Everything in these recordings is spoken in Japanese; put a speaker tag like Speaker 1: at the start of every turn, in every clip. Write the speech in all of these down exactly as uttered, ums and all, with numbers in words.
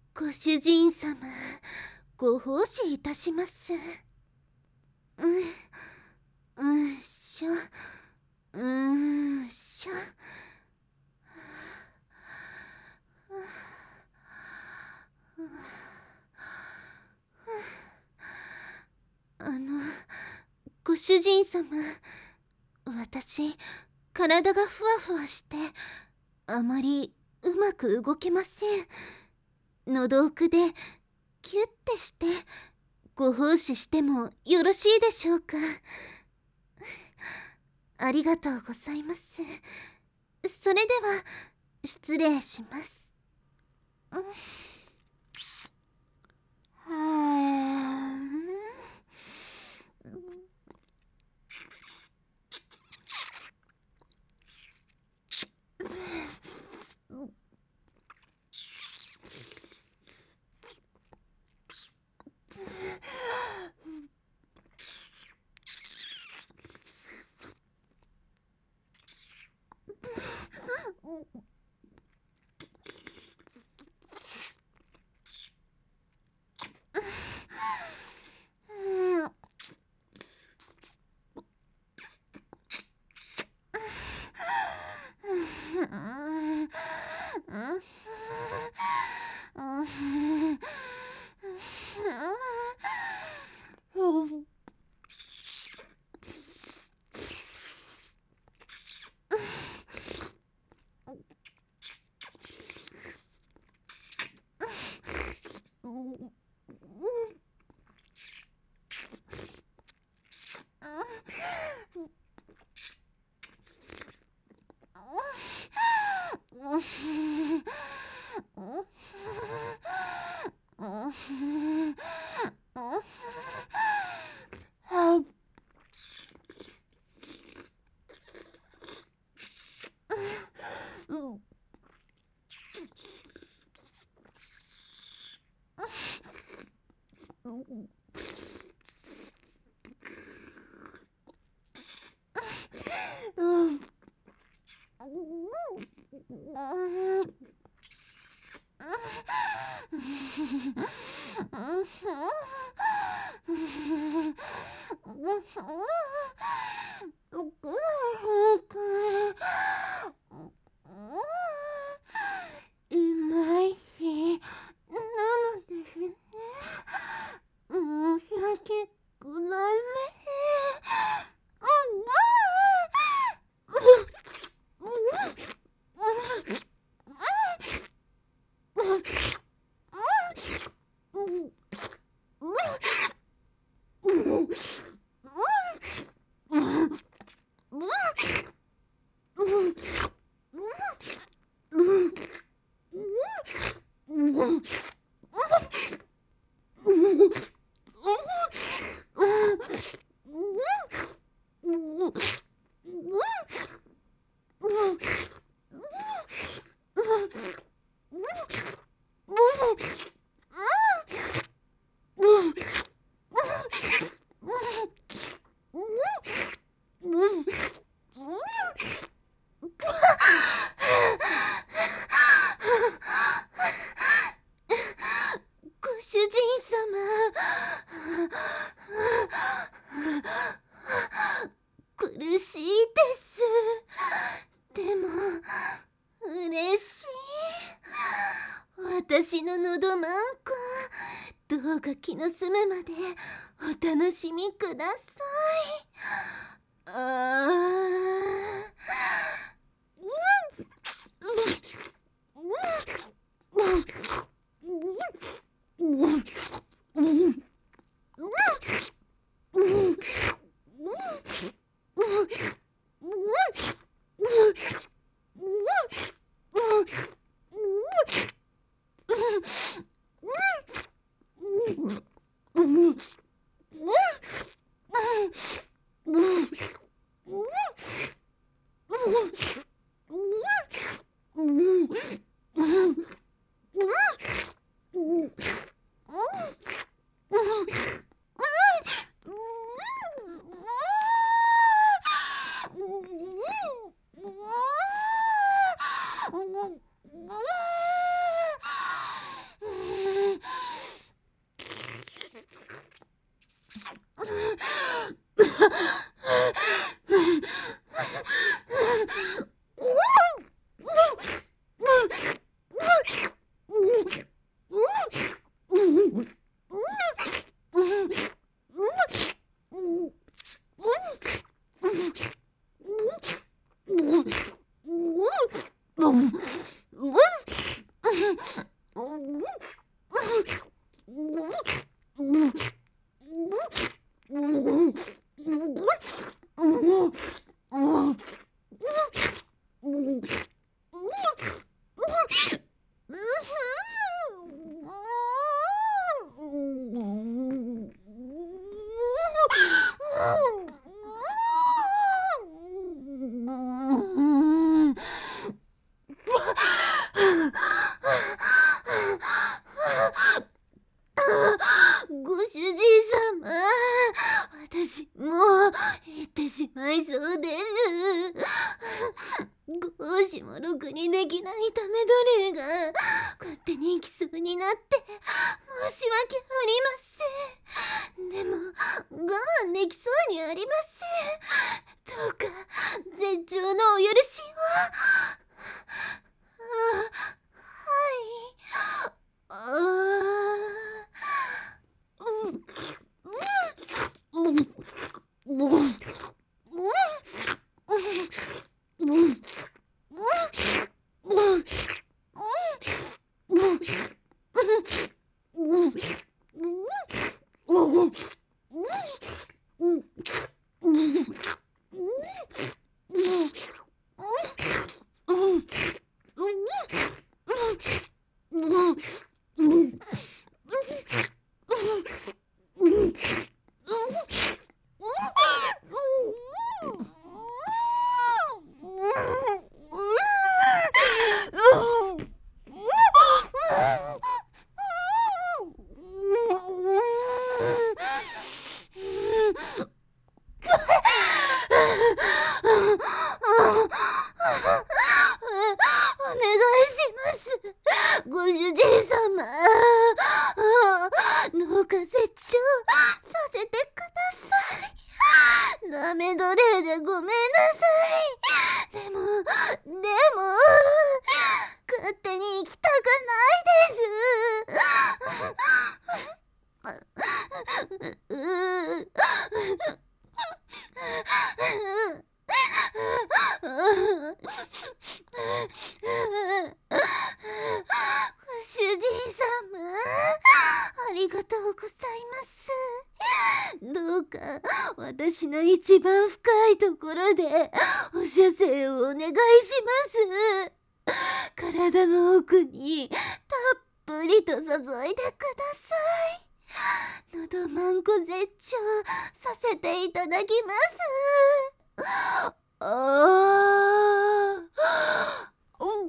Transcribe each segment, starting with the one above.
Speaker 1: ご主人様、ご奉仕いたします。うん、うんしょ、うんしょ。あの、ご主人様、私、体がふわふわして、あまりうまく動けません。喉奥でキュッてしてご奉仕してもよろしいでしょうか。ありがとうございます。それでは失礼します。うん、はあ、うまい日なのですね。申し訳ございません。ご主人様、苦しいです。でも嬉しい。私ののどまんこ、どうか気の済むまでお楽しみください。ああ、 にきそうになって申し訳ありません。でも我慢できそうにありません。どうか絶頂のお許しを。あ、はい。あー、うん、うん、うん、うん、お願いします。ご主人様。どうか絶頂させてください。ダメ奴隷でごめんなさい。でも、でも、勝手に行きたくないです。ご主人様、ありがとうございます。どうか私の一番深いところでお射精をお願いします。体の奥にたっぷりと注いでください。のどまんこ絶頂させていただきます。ああ、うん、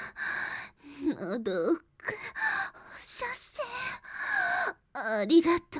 Speaker 1: どうかお射精ありがとう。